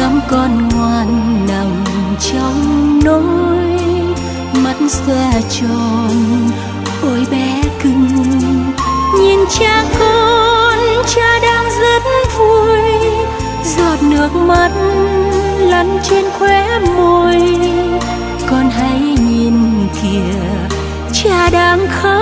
ngắm con ngoan nằm trong nỗi, mắt xòe tròn ôi bé cưng. Nhìn cha con, cha đang rất vui, giọt nước mắt lăn trên khóe môi. Con hãy nhìn kìa, cha đang khóc